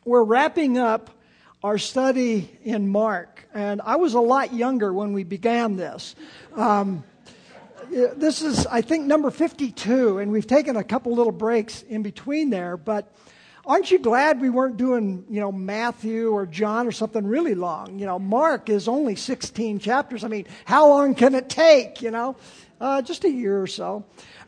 We're wrapping up our study in Mark, and I was a lot younger when we began this. This is, I think, number 52, and we've taken a couple little breaks in between there, but aren't you glad we weren't doing, Matthew or John or something really long? Mark is only 16 chapters. I mean, how long can it take, just a year or so.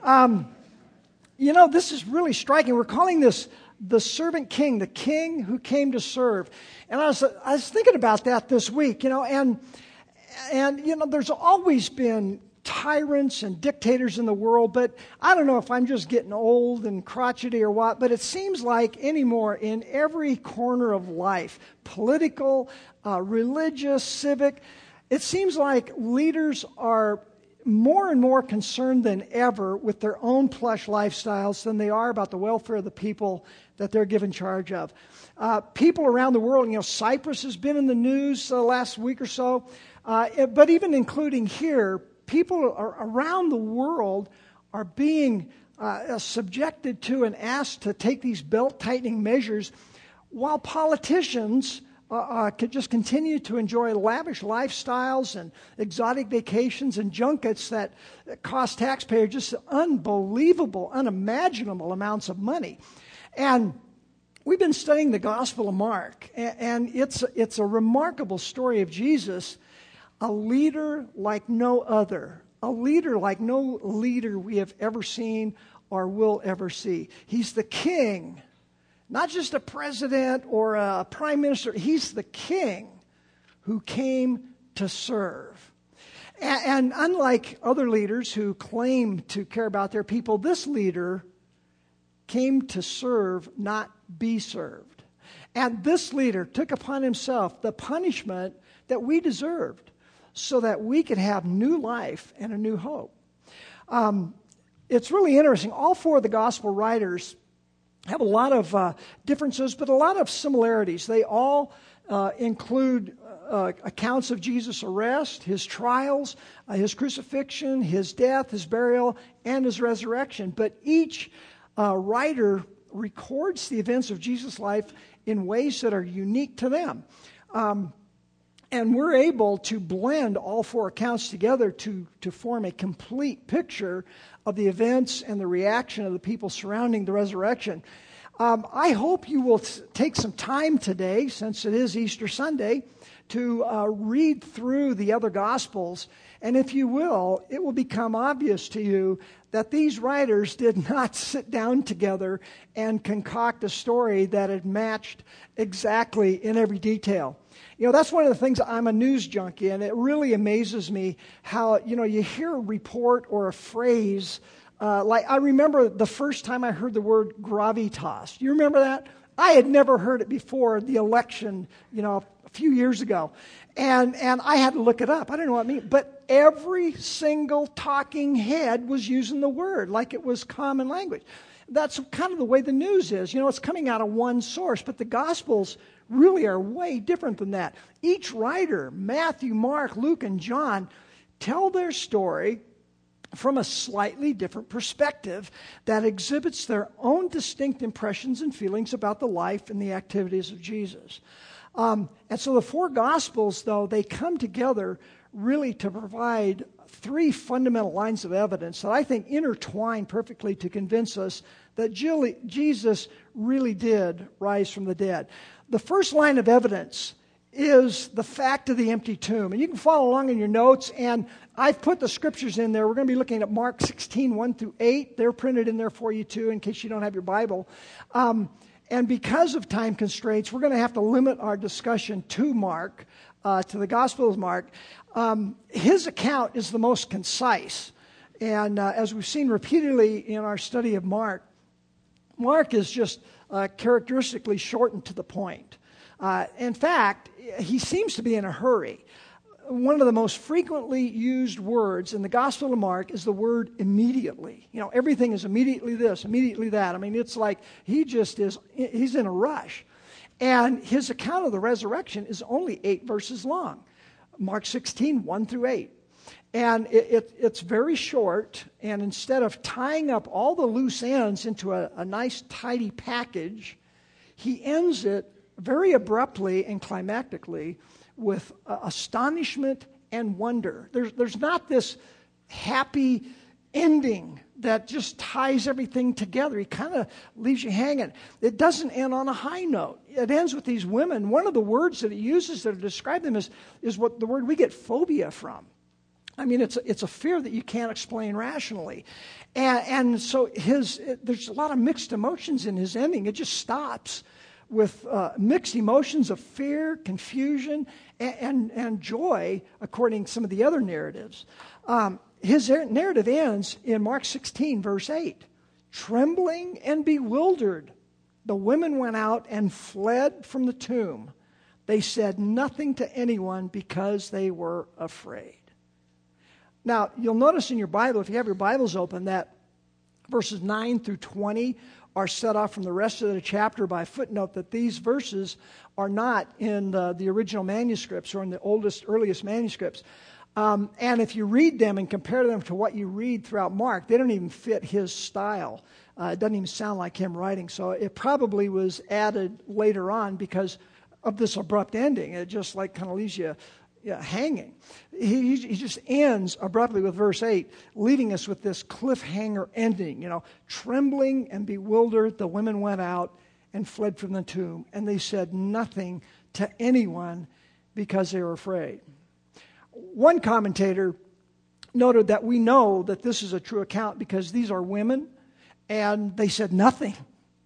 This is really striking. We're calling this the servant king, the king who came to serve. And I was thinking about that this week, and there's always been tyrants and dictators in the world, but I don't know if I'm just getting old and crotchety or what, but it seems like anymore in every corner of life, political, religious, civic, it seems like leaders are more and more concerned than ever with their own plush lifestyles than they are about the welfare of the people that they're given charge of. People around the world, Cyprus has been in the news the last week or so, but even including here, people around the world are being subjected to and asked to take these belt-tightening measures while politicians could just continue to enjoy lavish lifestyles and exotic vacations and junkets that cost taxpayers just unbelievable, unimaginable amounts of money. And we've been studying the Gospel of Mark, and it's a remarkable story of Jesus, a leader like no other, a leader like no leader we have ever seen or will ever see. He's the king, not just a president or a prime minister. He's the king who came to serve. And unlike other leaders who claim to care about their people, this leader came to serve, not be served. And this leader took upon himself the punishment that we deserved so that we could have new life and a new hope. It's really interesting. All four of the gospel writers have a lot of differences, but a lot of similarities. They all include accounts of Jesus' arrest, his trials, his crucifixion, his death, his burial, and his resurrection. But each writer records the events of Jesus' life in ways that are unique to them. And we're able to blend all four accounts together to form a complete picture of the events and the reaction of the people surrounding the resurrection. I hope you will take some time today, since it is Easter Sunday, to read through the other Gospels. And if you will, it will become obvious to you that these writers did not sit down together and concoct a story that had matched exactly in every detail. That's one of the things. I'm a news junkie, and it really amazes me how, you hear a report or a phrase. Like I remember the first time I heard the word gravitas. You remember that? I had never heard it before the election, a few years ago. And I had to look it up. I don't know what it means. But every single talking head was using the word like it was common language. That's kind of the way the news is. It's coming out of one source. But the Gospels really are way different than that. Each writer, Matthew, Mark, Luke, and John, tell their story from a slightly different perspective that exhibits their own distinct impressions and feelings about the life and the activities of Jesus. And so the four Gospels, though, they come together really to provide three fundamental lines of evidence that I think intertwine perfectly to convince us that Jesus really did rise from the dead. The first line of evidence is the fact of the empty tomb. And you can follow along in your notes, and I've put the scriptures in there. We're going to be looking at Mark 16, 1 through 8. They're printed in there for you, too, in case you don't have your Bible. And because of time constraints, we're going to have to limit our discussion to Mark, to the Gospel of Mark. His account is the most concise. And as we've seen repeatedly in our study of Mark, Mark is just characteristically short and to the point. In fact, he seems to be in a hurry. One of the most frequently used words in the Gospel of Mark is the word immediately. Everything is immediately this, immediately that. I mean, it's like he's in a rush. And his account of the resurrection is only 8 verses long. Mark 16, 1 through 8. And it's very short, and instead of tying up all the loose ends into a nice, tidy package, he ends it very abruptly and climactically with astonishment and wonder. There's not this happy ending that just ties everything together. He kind of leaves you hanging. It doesn't end on a high note. It ends with these women. One of the words that it uses to describe them is what the word we get phobia from. I mean, it's a fear that you can't explain rationally. And so there's a lot of mixed emotions in his ending. It just stops with mixed emotions of fear, confusion, and joy, according to some of the other narratives. His narrative ends in Mark 16, verse 8. Trembling and bewildered, the women went out and fled from the tomb. They said nothing to anyone because they were afraid. Now, you'll notice in your Bible, if you have your Bibles open, that verses 9 through 20 are set off from the rest of the chapter by a footnote that these verses are not in the original manuscripts or in the earliest manuscripts. And if you read them and compare them to what you read throughout Mark, they don't even fit his style. It doesn't even sound like him writing. So it probably was added later on because of this abrupt ending. It just like kind of leaves you hanging. He just ends abruptly with verse 8, leaving us with this cliffhanger ending. Trembling and bewildered, the women went out and fled from the tomb. And they said nothing to anyone because they were afraid. One commentator noted that we know that this is a true account because these are women and they said nothing.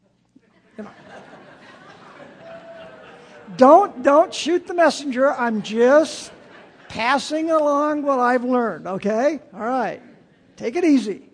Don't shoot the messenger. I'm just passing along what I've learned, okay? All right. Take it easy.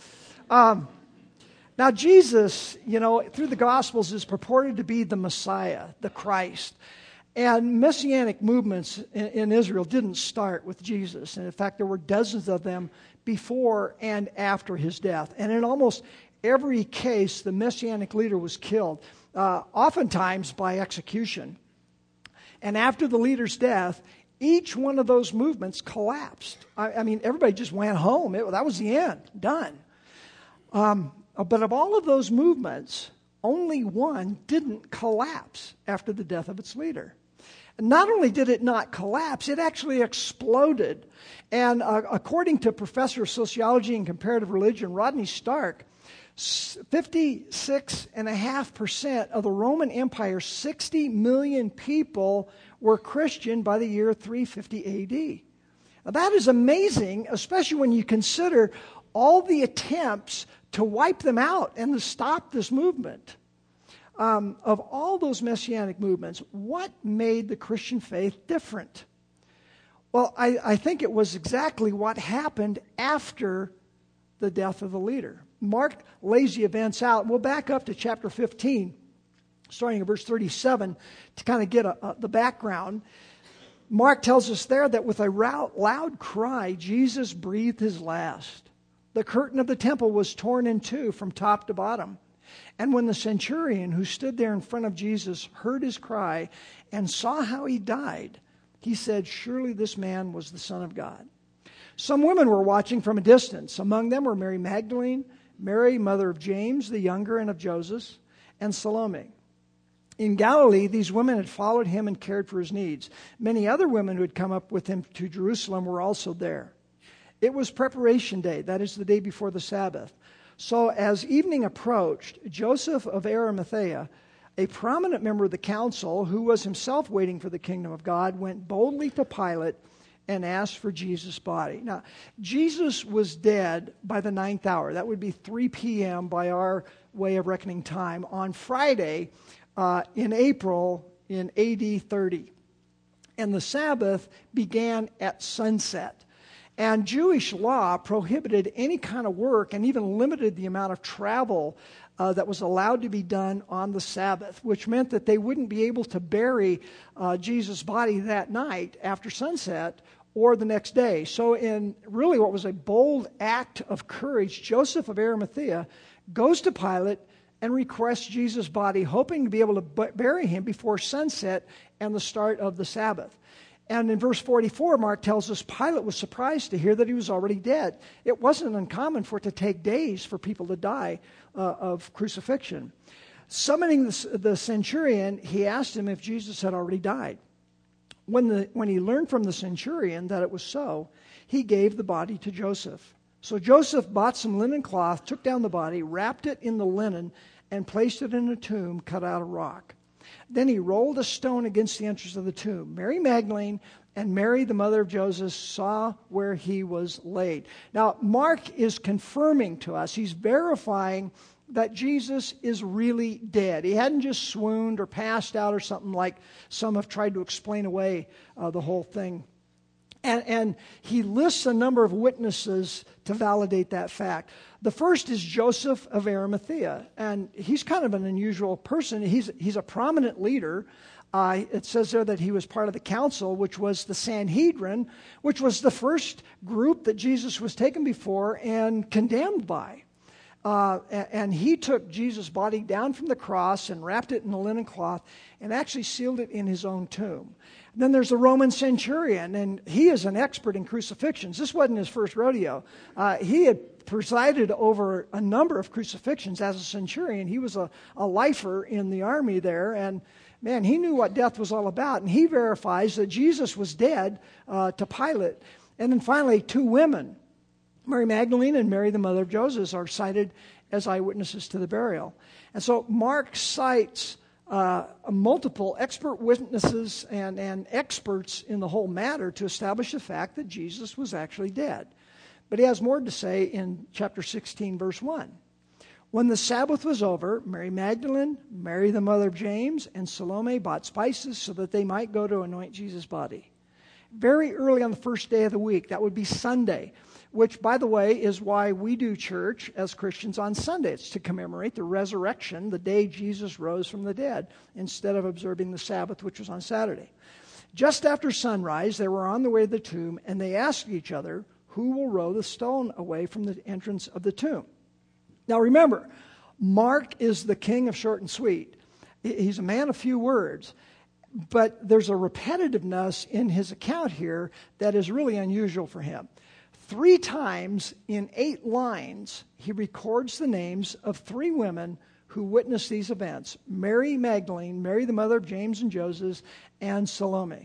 Now, Jesus, through the Gospels is purported to be the Messiah, the Christ. And messianic movements in Israel didn't start with Jesus. And in fact, there were dozens of them before and after his death. And in almost every case, the messianic leader was killed, oftentimes by execution. And after the leader's death, each one of those movements collapsed. I mean, everybody just went home. That was the end. Done. But of all of those movements, only one didn't collapse after the death of its leader. Not only did it not collapse, it actually exploded. And according to Professor of Sociology and Comparative Religion, Rodney Stark, 56.5% of the Roman Empire, 60 million people, were Christian by the year 350 AD. Now, that is amazing, especially when you consider all the attempts to wipe them out and to stop this movement. Of all those messianic movements, what made the Christian faith different? Well, I think it was exactly what happened after the death of the leader. Mark lays the events out. We'll back up to chapter 15, starting at verse 37, to kind of get the background. Mark tells us there that with a loud cry, Jesus breathed his last. The curtain of the temple was torn in two from top to bottom. And when the centurion who stood there in front of Jesus heard his cry and saw how he died, he said, "Surely this man was the Son of God." Some women were watching from a distance. Among them were Mary Magdalene, Mary, mother of James the younger and of Joseph, and Salome. In Galilee, these women had followed him and cared for his needs. Many other women who had come up with him to Jerusalem were also there. It was preparation day, that is the day before the Sabbath. So as evening approached, Joseph of Arimathea, a prominent member of the council who was himself waiting for the kingdom of God, went boldly to Pilate and asked for Jesus' body. Now, Jesus was dead by the 9th hour. That would be 3 p.m. by our way of reckoning time on Friday in April in AD 30. And the Sabbath began at sunset. And Jewish law prohibited any kind of work and even limited the amount of travel that was allowed to be done on the Sabbath, which meant that they wouldn't be able to bury Jesus' body that night after sunset or the next day. So in really what was a bold act of courage, Joseph of Arimathea goes to Pilate and requests Jesus' body, hoping to be able to bury him before sunset and the start of the Sabbath. And in verse 44, Mark tells us Pilate was surprised to hear that he was already dead. It wasn't uncommon for it to take days for people to die of crucifixion. Summoning the centurion, he asked him if Jesus had already died. When he learned from the centurion that it was so, he gave the body to Joseph. So Joseph bought some linen cloth, took down the body, wrapped it in the linen, and placed it in a tomb cut out of rock. Then he rolled a stone against the entrance of the tomb. Mary Magdalene and Mary, the mother of Joseph, saw where he was laid. Now, Mark is confirming to us, he's verifying that Jesus is really dead. He hadn't just swooned or passed out or something like some have tried to explain away the whole thing. And he lists a number of witnesses to validate that fact. The first is Joseph of Arimathea, and he's kind of an unusual person. He's a prominent leader. It says there that he was part of the council, which was the Sanhedrin, which was the first group that Jesus was taken before and condemned by. And he took Jesus' body down from the cross and wrapped it in a linen cloth and actually sealed it in his own tomb. Then there's the Roman centurion, and he is an expert in crucifixions. This wasn't his first rodeo. He had presided over a number of crucifixions as a centurion. He was a lifer in the army there, and man, he knew what death was all about. And he verifies that Jesus was dead to Pilate. And then finally, two women, Mary Magdalene and Mary, the mother of Joseph, are cited as eyewitnesses to the burial. And so Mark cites multiple expert witnesses and experts in the whole matter to establish the fact that Jesus was actually dead. But he has more to say in chapter 16, verse 1. When the Sabbath was over, Mary Magdalene, Mary the mother of James, and Salome bought spices so that they might go to anoint Jesus' body. Very early on the first day of the week, that would be Sunday, which, by the way, is why we do church as Christians on Sunday. It's to commemorate the resurrection, the day Jesus rose from the dead, instead of observing the Sabbath, which was on Saturday. Just after sunrise, they were on the way to the tomb, and they asked each other, who will roll the stone away from the entrance of the tomb? Now remember, Mark is the king of short and sweet. He's a man of few words. But there's a repetitiveness in his account here that is really unusual for him. 3 times in 8 lines, he records the names of 3 women who witnessed these events: Mary Magdalene, Mary the mother of James and Joseph, and Salome.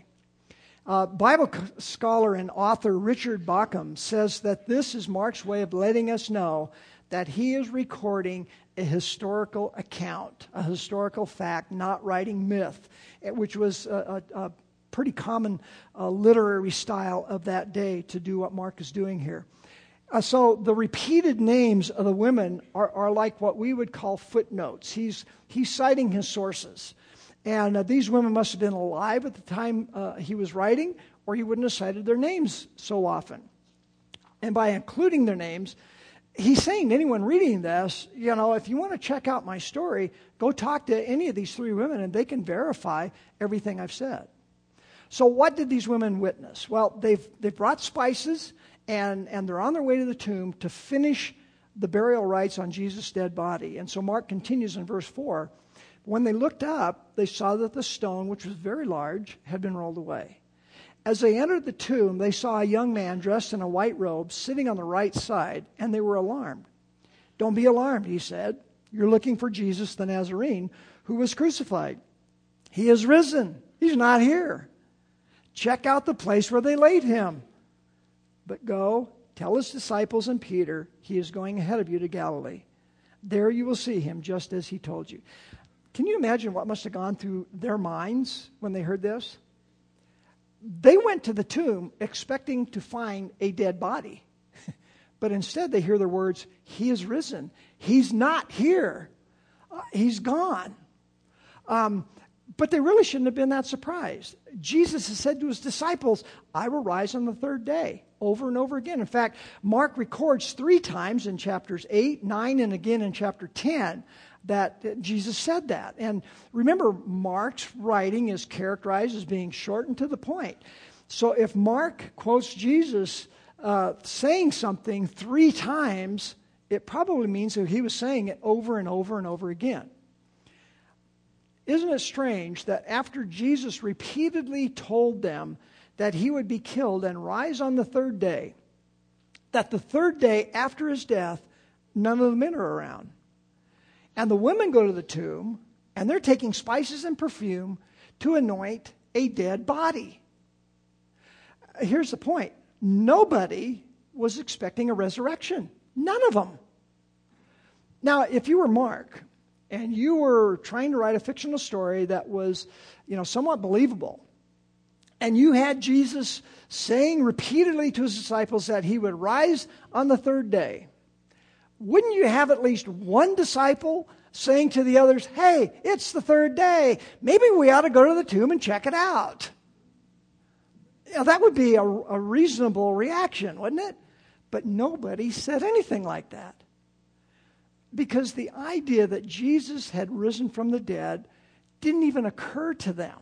Bible scholar and author Richard Bauckham says that this is Mark's way of letting us know that he is recording a historical account, a historical fact, not writing myth, which was a pretty common literary style of that day to do what Mark is doing here. So the repeated names of the women are like what we would call footnotes. He's citing his sources. And these women must have been alive at the time he was writing, or he wouldn't have cited their names so often. And by including their names, he's saying to anyone reading this, if you want to check out my story, go talk to any of these 3 women and they can verify everything I've said. So what did these women witness? Well, they've brought spices and they're on their way to the tomb to finish the burial rites on Jesus' dead body. And so Mark continues in verse 4. When they looked up, they saw that the stone, which was very large, had been rolled away. As they entered the tomb, they saw a young man dressed in a white robe sitting on the right side, and they were alarmed. "Don't be alarmed," he said. "You're looking for Jesus the Nazarene, who was crucified. He is risen. He's not here. Check out the place where they laid him. But go, tell his disciples and Peter, he is going ahead of you to Galilee. There you will see him just as he told you." Can you imagine what must have gone through their minds when they heard this? They went to the tomb expecting to find a dead body. But instead they hear the words, "He is risen. He's not here. He's gone." But they really shouldn't have been that surprised. Jesus has said to his disciples, "I will rise on the 3rd day," over and over again. In fact, Mark records 3 times in chapters 8, 9, and again in chapter 10 that Jesus said that. And remember, Mark's writing is characterized as being short and to the point. So if Mark quotes Jesus saying something 3 times, it probably means that he was saying it over and over and over again. Isn't it strange that after Jesus repeatedly told them that he would be killed and rise on the 3rd day, that the 3rd day after his death, none of the men are around? And the women go to the tomb, and they're taking spices and perfume to anoint a dead body. Here's the point. Nobody was expecting a resurrection. None of them. Now, if you were Mark, and you were trying to write a fictional story that was, somewhat believable, and you had Jesus saying repeatedly to his disciples that he would rise on the third day, wouldn't you have at least one disciple saying to the others, hey, it's the third day. Maybe we ought to go to the tomb and check it out. That would be a reasonable reaction, wouldn't it? But nobody said anything like that. Because the idea that Jesus had risen from the dead didn't even occur to them.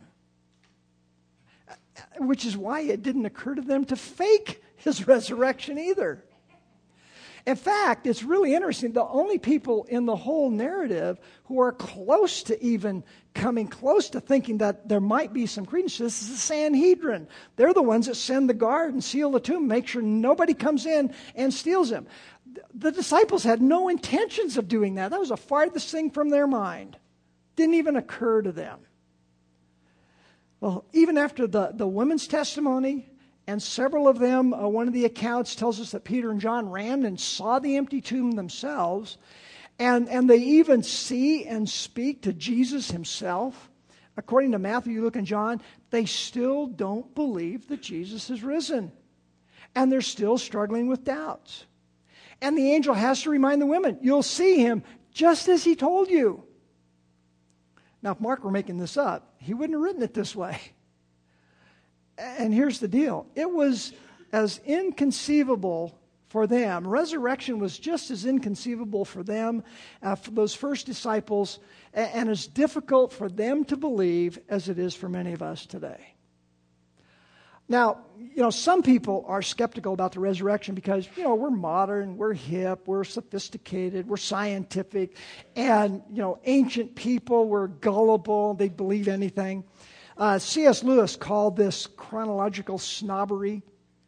Which is why it didn't occur to them to fake his resurrection either. In fact, it's really interesting. The only people in the whole narrative who are close to even coming close to thinking that there might be some credence to this is the Sanhedrin. They're the ones that send the guard and seal the tomb, make sure nobody comes in and steals him. The disciples had no intentions of doing that. That was the farthest thing from their mind. Didn't even occur to them. Well, even after the women's testimony, and several of them, one of the accounts tells us that Peter and John ran and saw the empty tomb themselves. And they even see and speak to Jesus himself. According to Matthew, Luke, and John, they still don't believe that Jesus is risen. And they're still struggling with doubts. And the angel has to remind the women, you'll see him just as he told you. Now, if Mark were making this up, he wouldn't have written it this way. And here's the deal. It was as inconceivable for them. Resurrection was just as inconceivable for them, for those first disciples, and as difficult for them to believe as it is for many of us today. Now, some people are skeptical about the resurrection because, we're modern, we're hip, we're sophisticated, we're scientific, and, ancient people were gullible, they believe anything. C.S. Lewis called this chronological snobbery.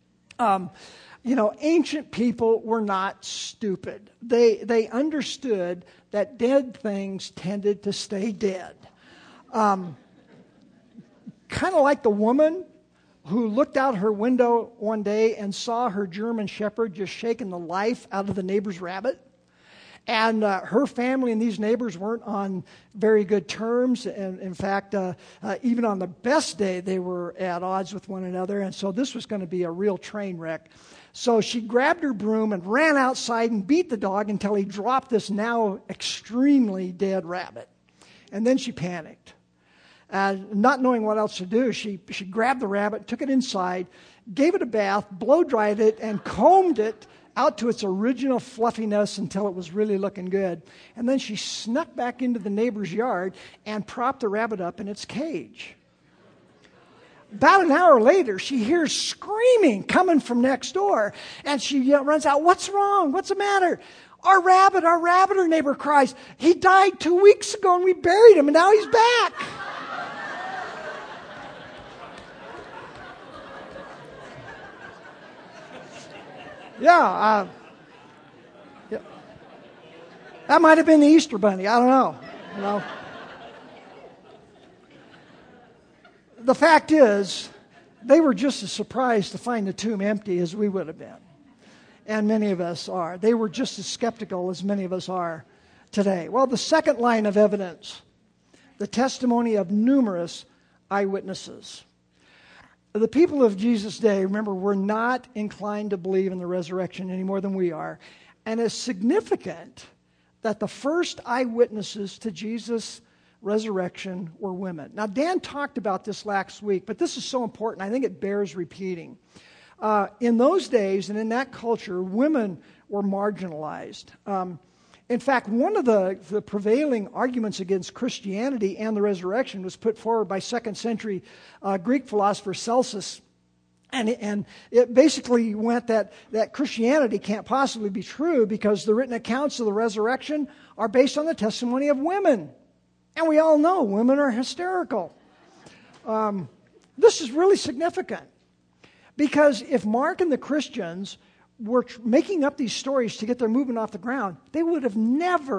Ancient people were not stupid. They understood that dead things tended to stay dead. Kind of like the woman who looked out her window one day and saw her German shepherd just shaking the life out of the neighbor's rabbit. And her family and these neighbors weren't on very good terms. And in fact, even on the best day, they were at odds with one another. And so this was going to be a real train wreck. So she grabbed her broom and ran outside and beat the dog until he dropped this now extremely dead rabbit. And then she panicked. Not knowing what else to do, she grabbed the rabbit, took it inside, gave it a bath, blow-dried it, and combed it out to its original fluffiness until it was really looking good. And then she snuck back into the neighbor's yard and propped the rabbit up in its cage. About an hour later, she hears screaming coming from next door. And she runs out, what's wrong? What's the matter? Our rabbit, her neighbor cries. He died 2 weeks ago and we buried him and now he's back. Yeah, that might have been the Easter Bunny. I don't know. The fact is, they were just as surprised to find the tomb empty as we would have been. And many of us are. They were just as skeptical as many of us are today. Well, the second line of evidence, the testimony of numerous eyewitnesses. The people of Jesus' day, remember, were not inclined to believe in the resurrection any more than we are. And it's significant that the first eyewitnesses to Jesus' resurrection were women. Now, Dan talked about this last week, but this is so important. I think it bears repeating. In those days and in that culture, women were marginalized. In fact, one of the prevailing arguments against Christianity and the resurrection was put forward by 2nd century Greek philosopher Celsus. And it basically went that Christianity can't possibly be true because the written accounts of the resurrection are based on the testimony of women. And we all know women are hysterical. This is really significant because if Mark and the Christians were making up these stories to get their movement off the ground, they would have never,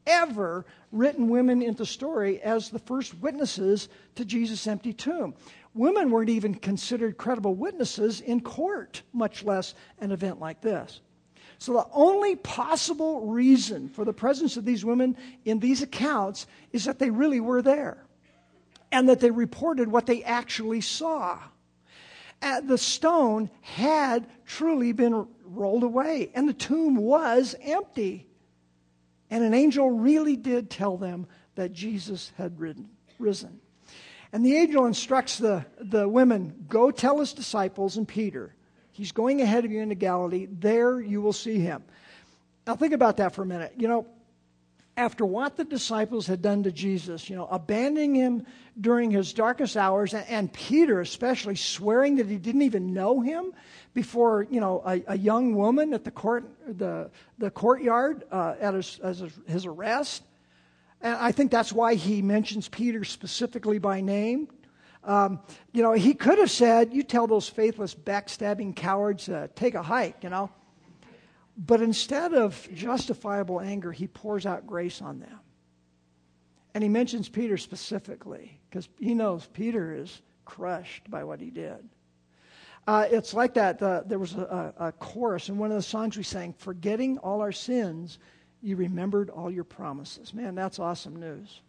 ever written women into story as the first witnesses to Jesus' empty tomb. Women weren't even considered credible witnesses in court, much less an event like this. So the only possible reason for the presence of these women in these accounts is that they really were there and that they reported what they actually saw. The stone had truly been rolled away, and the tomb was empty. And an angel really did tell them that Jesus had risen. And the angel instructs the women, go tell his disciples and Peter, he's going ahead of you into Galilee. There you will see him. Now think about that for a minute. After what the disciples had done to Jesus, abandoning him during his darkest hours, and Peter especially swearing that he didn't even know him before, a young woman at the courtyard at his arrest. And I think that's why he mentions Peter specifically by name. He could have said, you tell those faithless, backstabbing cowards to take a hike, But instead of justifiable anger, he pours out grace on them. And he mentions Peter specifically because he knows Peter is crushed by what he did. It's like that. There was a chorus in one of the songs we sang, forgetting all our sins, you remembered all your promises. Man, that's awesome news.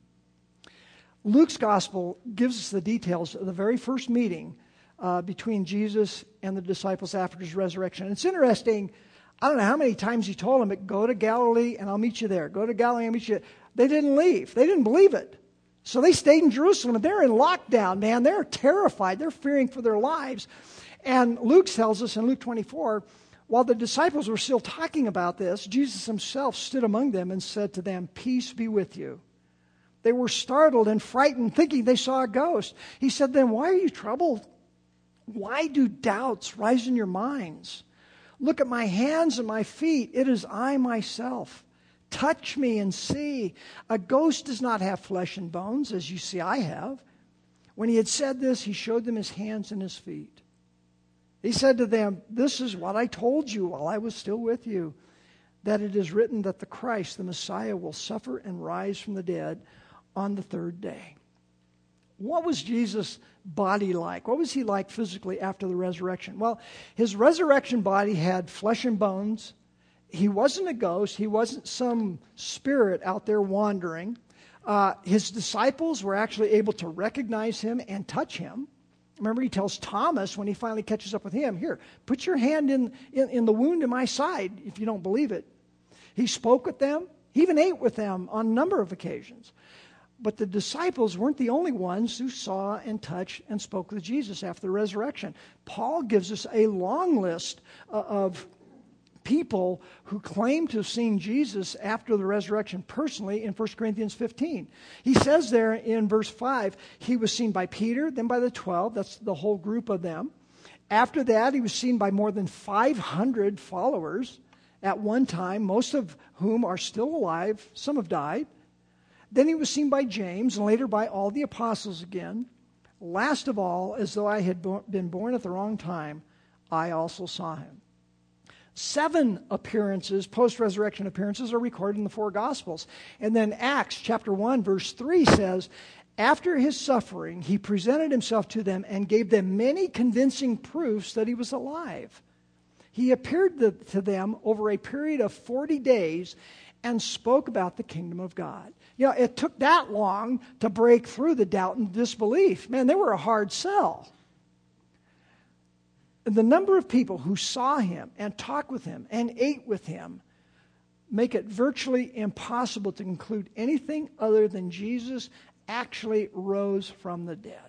Luke's gospel gives us the details of the very first meeting between Jesus and the disciples after his resurrection. And it's interesting. I don't know how many times he told them, but go to Galilee and I'll meet you there. Go to Galilee and I'll meet you there. They didn't leave. They didn't believe it. So they stayed in Jerusalem, and they're in lockdown, man. They're terrified. They're fearing for their lives. And Luke tells us in Luke 24, while the disciples were still talking about this, Jesus himself stood among them and said to them, peace be with you. They were startled and frightened, thinking they saw a ghost. He said, then why are you troubled? Why do doubts rise in your minds? Look at my hands and my feet. It is I myself. Touch me and see. A ghost does not have flesh and bones, as you see I have. When he had said this, he showed them his hands and his feet. He said to them, this is what I told you while I was still with you, that it is written that the Christ, the Messiah, will suffer and rise from the dead on the third day. What was Jesus' body like? What was he like physically after the resurrection? Well, his resurrection body had flesh and bones. He wasn't a ghost. He wasn't some spirit out there wandering. His disciples were actually able to recognize him and touch him. Remember, he tells Thomas when he finally catches up with him, here, put your hand in the wound in my side if you don't believe it. He spoke with them. He even ate with them on a number of occasions. But the disciples weren't the only ones who saw and touched and spoke with Jesus after the resurrection. Paul gives us a long list of people who claim to have seen Jesus after the resurrection personally in 1 Corinthians 15. He says there in verse 5, he was seen by Peter, then by the 12. That's the whole group of them. After that, he was seen by more than 500 followers at one time, most of whom are still alive. Some have died. Then he was seen by James, and later by all the apostles again. Last of all, as though I had been born at the wrong time, I also saw him. 7 appearances, post-resurrection appearances, are recorded in the 4 Gospels. And then Acts chapter 1, verse 3 says, after his suffering, he presented himself to them and gave them many convincing proofs that he was alive. He appeared to them over a period of 40 days and spoke about the kingdom of God. It took that long to break through the doubt and disbelief. Man, they were a hard sell. The number of people who saw him and talked with him and ate with him make it virtually impossible to conclude anything other than Jesus actually rose from the dead.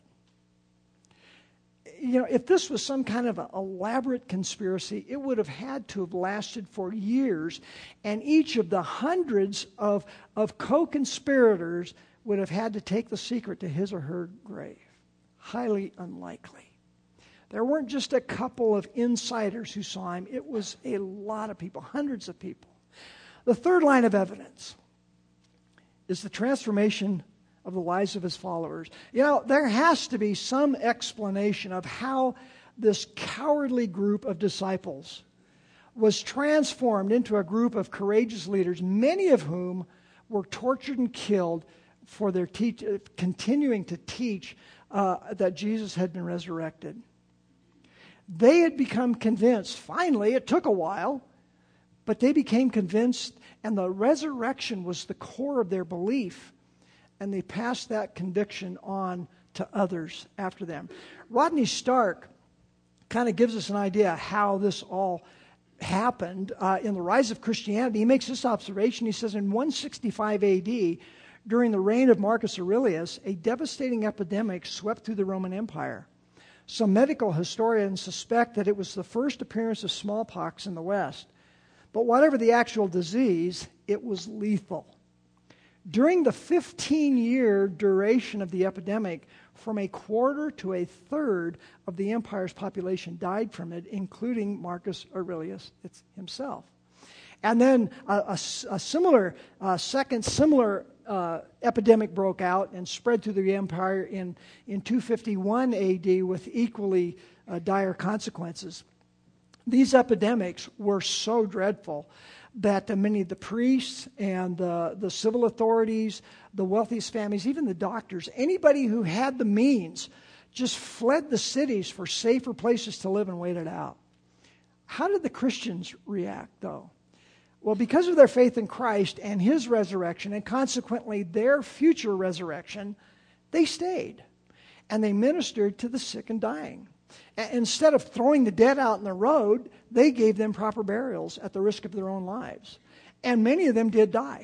If this was some kind of an elaborate conspiracy, it would have had to have lasted for years, and each of the hundreds of co-conspirators would have had to take the secret to his or her grave. Highly unlikely. There weren't just a couple of insiders who saw him. It was a lot of people, hundreds of people. The third line of evidence is the transformation of the lives of his followers. There has to be some explanation of how this cowardly group of disciples was transformed into a group of courageous leaders, many of whom were tortured and killed for their continuing to teach that Jesus had been resurrected. They had become convinced. Finally, it took a while, but they became convinced, and the resurrection was the core of their belief, and they passed that conviction on to others after them. Rodney Stark kind of gives us an idea how this all happened in the rise of Christianity. He makes this observation. He says, in 165 AD, during the reign of Marcus Aurelius, a devastating epidemic swept through the Roman Empire. Some medical historians suspect that it was the first appearance of smallpox in the West. But whatever the actual disease, it was lethal. During the 15-year duration of the epidemic, from a quarter to a third of the empire's population died from it, including Marcus Aurelius himself. And then a similar epidemic broke out and spread through the empire in 251 AD with equally dire consequences. These epidemics were so dreadful that many of the priests and the civil authorities, the wealthiest families, even the doctors, anybody who had the means just fled the cities for safer places to live and wait it out. How did the Christians react, though? Well, because of their faith in Christ and His resurrection, and consequently their future resurrection, they stayed. And they ministered to the sick and dying. Instead of throwing the dead out in the road, they gave them proper burials at the risk of their own lives. And many of them did die.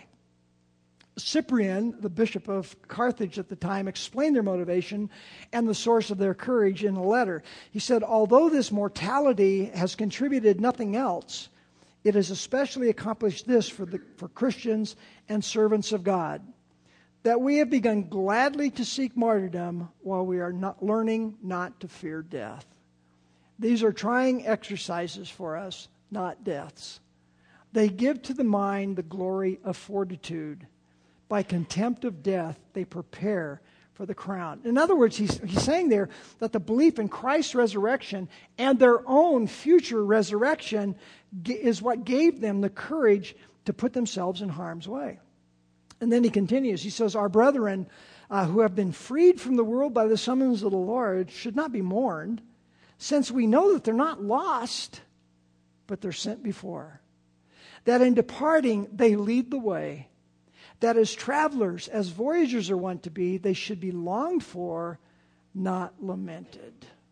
Cyprian, the bishop of Carthage at the time, explained their motivation and the source of their courage in a letter. He said, although this mortality has contributed nothing else, it has especially accomplished this for Christians and servants of God, that we have begun gladly to seek martyrdom while we are not learning not to fear death. These are trying exercises for us, not deaths. They give to the mind the glory of fortitude. By contempt of death, they prepare for the crown. In other words, he's saying there that the belief in Christ's resurrection and their own future resurrection is what gave them the courage to put themselves in harm's way. And then he continues. He says, our brethren who have been freed from the world by the summons of the Lord should not be mourned, since we know that they're not lost, but they're sent before. That in departing, they lead the way. That as travelers, as voyagers are wont to be, they should be longed for, not lamented.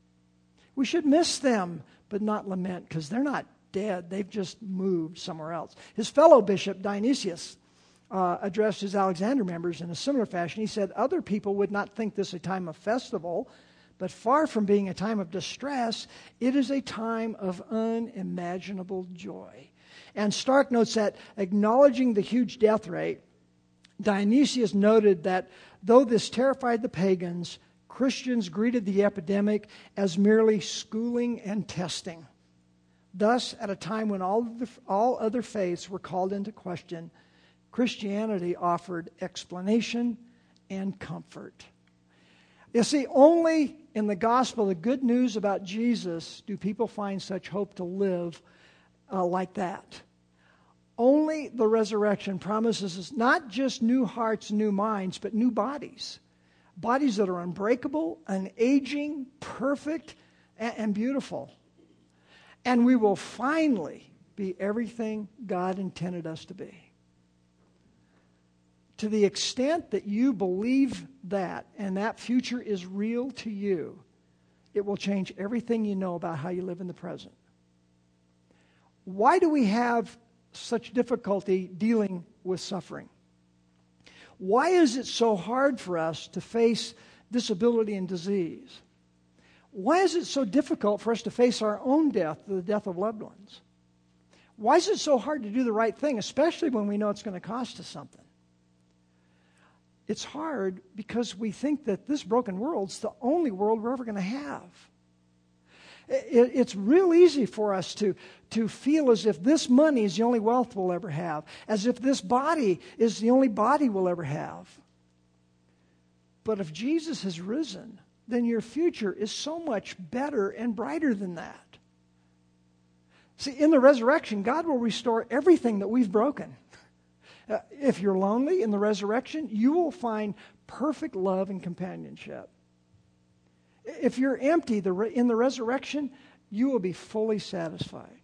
We should miss them, but not lament, because they're not dead. They've just moved somewhere else. His fellow bishop, Dionysius, addressed his Alexander members in a similar fashion. He said, other people would not think this a time of festival, but far from being a time of distress, it is a time of unimaginable joy. And Stark notes that, acknowledging the huge death rate, Dionysius noted that though this terrified the pagans, Christians greeted the epidemic as merely schooling and testing. Thus, at a time when all other faiths were called into question, Christianity offered explanation and comfort. You see, only in the gospel, the good news about Jesus, do people find such hope to live like that. Only the resurrection promises us not just new hearts, new minds, but new bodies. Bodies that are unbreakable, unaging, perfect, and beautiful. And we will finally be everything God intended us to be. To the extent that you believe that, and that future is real to you, it will change everything you know about how you live in the present. Why do we have such difficulty dealing with suffering? Why is it so hard for us to face disability and disease? Why is it so difficult for us to face our own death, the death of loved ones? Why is it so hard to do the right thing, especially when we know it's going to cost us something? It's hard because we think that this broken world's the only world we're ever going to have. It's real easy for us to feel as if this money is the only wealth we'll ever have, as if this body is the only body we'll ever have. But if Jesus has risen, then your future is so much better and brighter than that. See, in the resurrection, God will restore everything that we've broken. If you're lonely in the resurrection, you will find perfect love and companionship. If you're empty in the resurrection, you will be fully satisfied.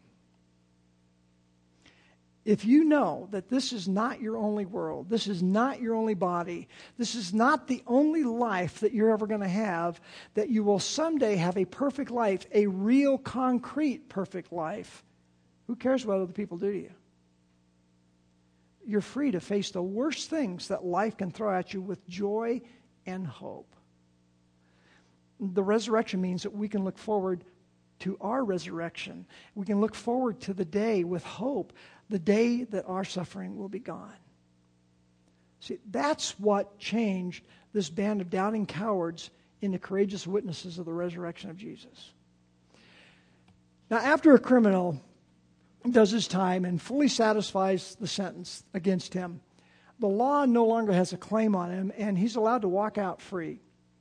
If you know that this is not your only world, this is not your only body, this is not the only life that you're ever going to have, that you will someday have a perfect life, a real, concrete, perfect life, who cares what other people do to you? You're free to face the worst things that life can throw at you with joy and hope. The resurrection means that we can look forward to our resurrection. We can look forward to the day with hope, the day that our suffering will be gone. See, that's what changed this band of doubting cowards into courageous witnesses of the resurrection of Jesus. Now, after a criminal does his time and fully satisfies the sentence against him, the law no longer has a claim on him, and he's allowed to walk out free.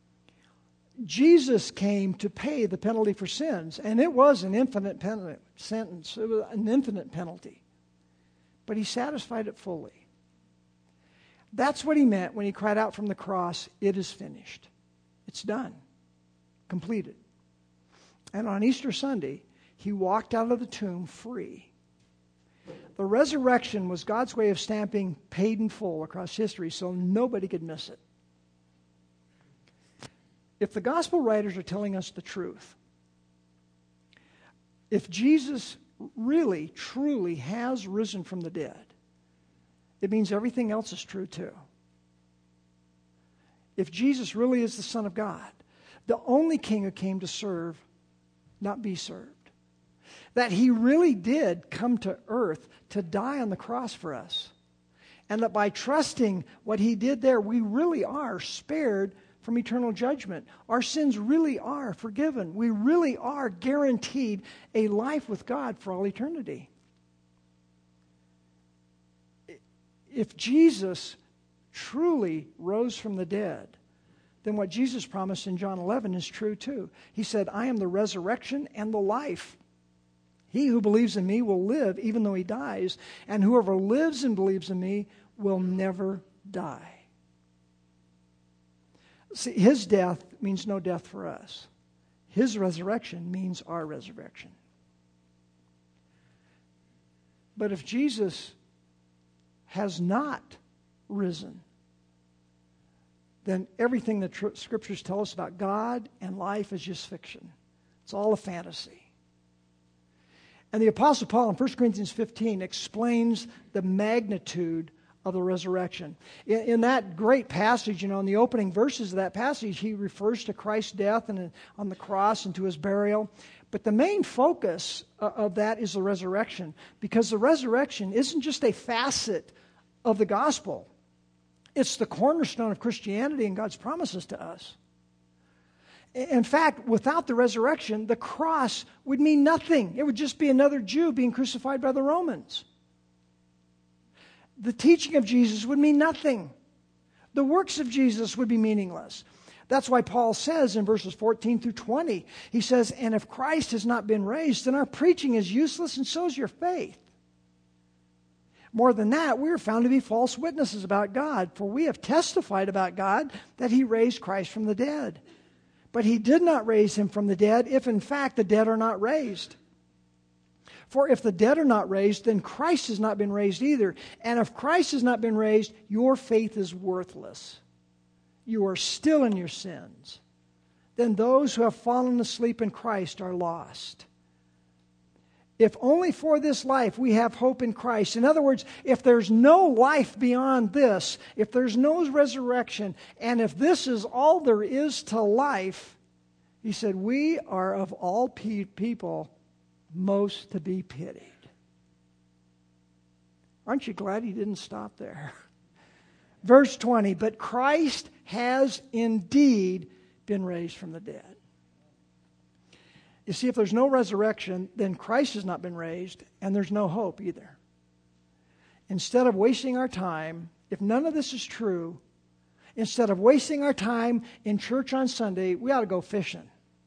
Jesus came to pay the penalty for sins, and it was an infinite sentence. It was an infinite penalty. But he satisfied it fully. That's what he meant when he cried out from the cross, "It is finished." It's done. Completed. And on Easter Sunday, he walked out of the tomb free. The resurrection was God's way of stamping paid in full across history so nobody could miss it. If the gospel writers are telling us the truth, if Jesus really, truly has risen from the dead, it means everything else is true too. If Jesus really is the Son of God, the only King who came to serve, not be served, that he really did come to earth to die on the cross for us, and that by trusting what he did there, we really are spared from eternal judgment. Our sins really are forgiven. We really are guaranteed a life with God for all eternity. If Jesus truly rose from the dead, then what Jesus promised in John 11 is true too. He said, "I am the resurrection and the life. He who believes in me will live even though he dies, and whoever lives and believes in me will never die." See, his death means no death for us. His resurrection means our resurrection. But if Jesus has not risen, then everything the Scriptures tell us about God and life is just fiction. It's all a fantasy. And the Apostle Paul in 1 Corinthians 15 explains the magnitude of the resurrection. In that great passage, in the opening verses of that passage, he refers to Christ's death and on the cross and to his burial. But the main focus of that is the resurrection, because the resurrection isn't just a facet of the gospel. It's the cornerstone of Christianity and God's promises to us. In fact, without the resurrection, the cross would mean nothing. It would just be another Jew being crucified by the Romans. The teaching of Jesus would mean nothing. The works of Jesus would be meaningless. That's why Paul says in verses 14 through 20, he says, "And if Christ has not been raised, then our preaching is useless, and so is your faith. More than that, we are found to be false witnesses about God, for we have testified about God that he raised Christ from the dead. But he did not raise him from the dead, if in fact the dead are not raised. For if the dead are not raised, then Christ has not been raised either. And if Christ has not been raised, your faith is worthless. You are still in your sins. Then those who have fallen asleep in Christ are lost. If only for this life we have hope in Christ." In other words, if there's no life beyond this, if there's no resurrection, and if this is all there is to life, he said, "we are of all people most to be pitied." Aren't you glad he didn't stop there? Verse 20, "But Christ has indeed been raised from the dead." You see, if there's no resurrection, then Christ has not been raised, and there's no hope either. Instead of wasting our time, if none of this is true, instead of wasting our time in church on Sunday, we ought to go fishing.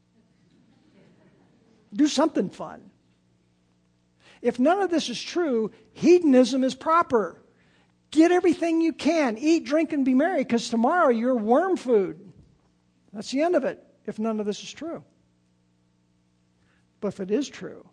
Do something fun. If none of this is true, hedonism is proper. Get everything you can. Eat, drink, and be merry, because tomorrow you're worm food. That's the end of it, if none of this is true. But if it is true,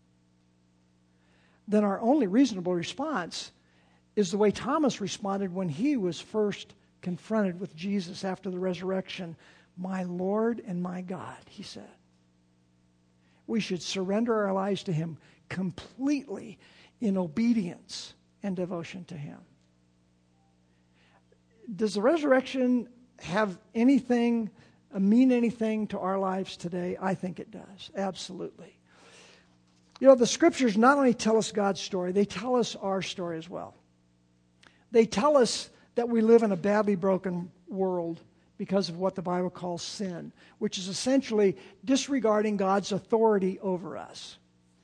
then our only reasonable response is the way Thomas responded when he was first confronted with Jesus after the resurrection. My Lord and my God, he said. We should surrender our lives to him completely in obedience and devotion to him. Does the resurrection have anything, mean anything to our lives today? I think it does, absolutely. You know, the scriptures not only tell us God's story, they tell us our story as well. They tell us that we live in a badly broken world because of what the Bible calls sin, which is essentially disregarding God's authority over us.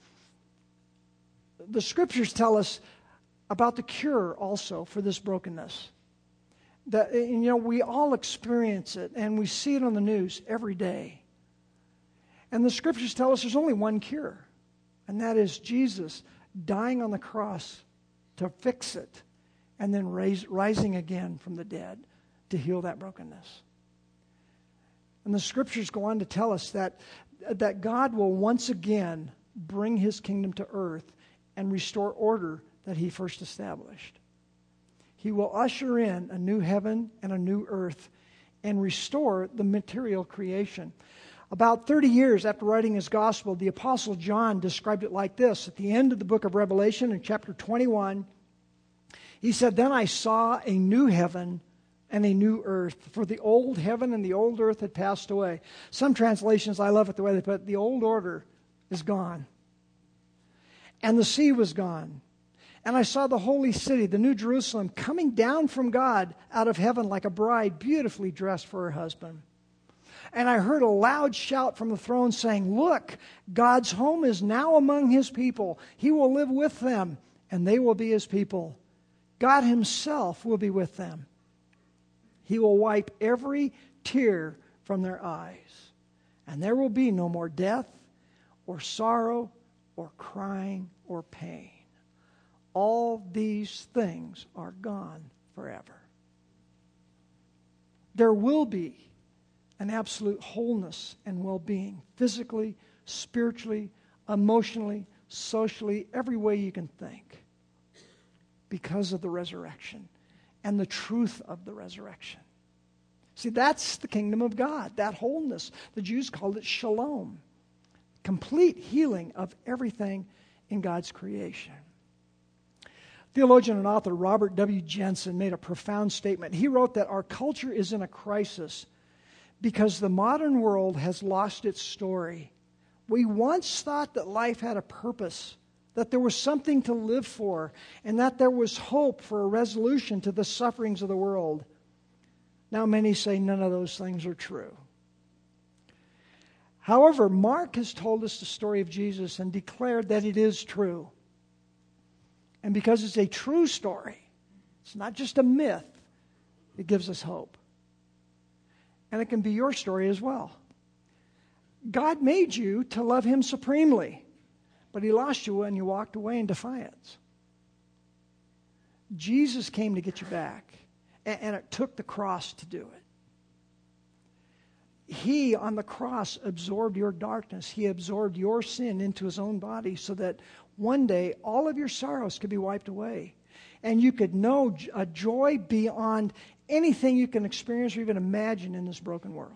The scriptures tell us about the cure also for this brokenness. That, you know, we all experience it, and we see it on the news every day. And the scriptures tell us there's only one cure, and that is Jesus dying on the cross to fix it, and then rising again from the dead to heal that brokenness. And the scriptures go on to tell us that God will once again bring his kingdom to earth and restore order that he first established. He will usher in a new heaven and a new earth and restore the material creation. About 30 years after writing his gospel, the Apostle John described it like this. At the end of the book of Revelation, in chapter 21, he said, "Then I saw a new heaven and a new earth, for the old heaven and the old earth had passed away." Some translations, I love it the way they put it, the old order is gone. And the sea was gone. And I saw the holy city, the new Jerusalem, coming down from God out of heaven like a bride beautifully dressed for her husband. And I heard a loud shout from the throne saying, "Look, God's home is now among his people. He will live with them, and they will be his people. God himself will be with them. He will wipe every tear from their eyes. And there will be no more death, or sorrow, or crying, or pain. All these things are gone forever." There will be an absolute wholeness and well-being, physically, spiritually, emotionally, socially, every way you can think, because of the resurrection and the truth of the resurrection. See, that's the kingdom of God, that wholeness. The Jews called it shalom, complete healing of everything in God's creation. Theologian and author Robert W. Jensen made a profound statement. He wrote that our culture is in a crisis because the modern world has lost its story. We once thought that life had a purpose, that there was something to live for, and that there was hope for a resolution to the sufferings of the world. Now many say none of those things are true. However, Mark has told us the story of Jesus and declared that it is true. And because it's a true story, it's not just a myth, it gives us hope. And it can be your story as well. God made you to love him supremely, but he lost you when you walked away in defiance. Jesus came to get you back, and it took the cross to do it. He, on the cross, absorbed your darkness. He absorbed your sin into his own body so that one day all of your sorrows could be wiped away. And you could know a joy beyond anything you can experience or even imagine in this broken world.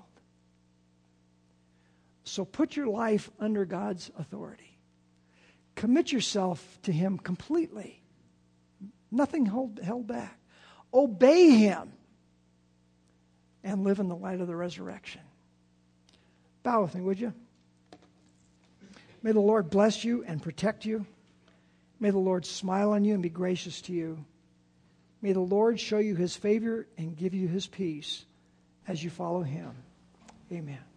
So put your life under God's authority. Commit yourself to him completely. Nothing held back. Obey him and live in the light of the resurrection. Bow with me, would you? May the Lord bless you and protect you. May the Lord smile on you and be gracious to you. May the Lord show you his favor and give you his peace as you follow him. Amen.